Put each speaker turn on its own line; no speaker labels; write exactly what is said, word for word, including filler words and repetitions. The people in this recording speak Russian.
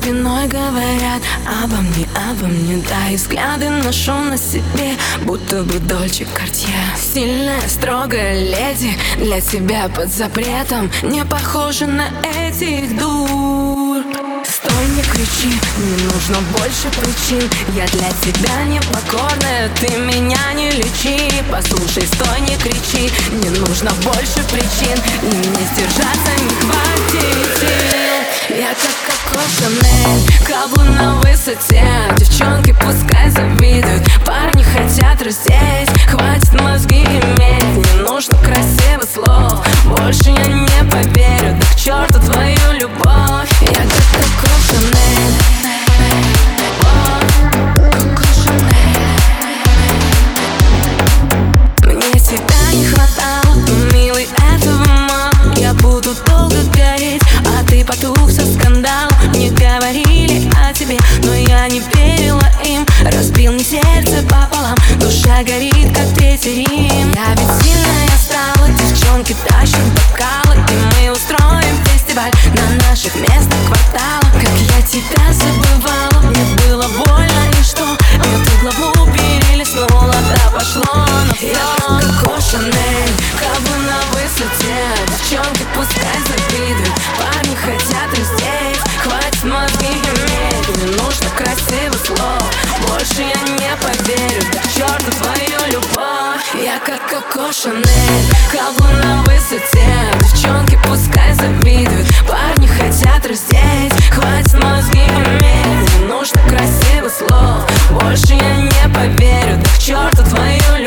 спиной говорят обо мне, обо мне, да, и взгляды ношу на себе, будто бы Дольче Картье. Сильная, строгая леди, для тебя под запретом, не похожа на этих дур. Стой, не кричи, не нужно больше причин, я для тебя непокорная, ты меня не лечи. Послушай, стой, не кричи, не нужно больше причин, и мне сдержаться не хватит сил. Я как Коко Шанель, каблу на высоте, девчонки пускай завидуют, парни хотят раздеть, хватит мозги иметь, не нужно красивых слов, больше я не поверю, да к черту твою любовь. Я как Коко Шанель, Коко Шанель. Мне тебя не хватало, милый, этого мало. Я буду долго гореть, а ты потух со скандалом. Мне говорили о тебе, но я не верила им. Разбил мне сердце пополам, душа горит, как третий Рим. Я ведь сильная стала, девчонки тащат бокалы, и мы устроим фестиваль на наших местных кварталах. Как я тебя забывала, мне было больно, и что? Эту главу перелистнула, да пошло на все. Я Коко Шанель, каблу на высоте, девчонки пускай завидуют, парни хотят раздеть, хватит мозги иметь, не нужно красивых слов, больше я не поверю, да к черту твою любовь. Я как Коко Шанель, каблу на высоте, девчонки пускай завидуют, парни хотят раздеть, хватит мозги иметь, не нужно красивых слов, больше я не поверю, да к черту твою любовь.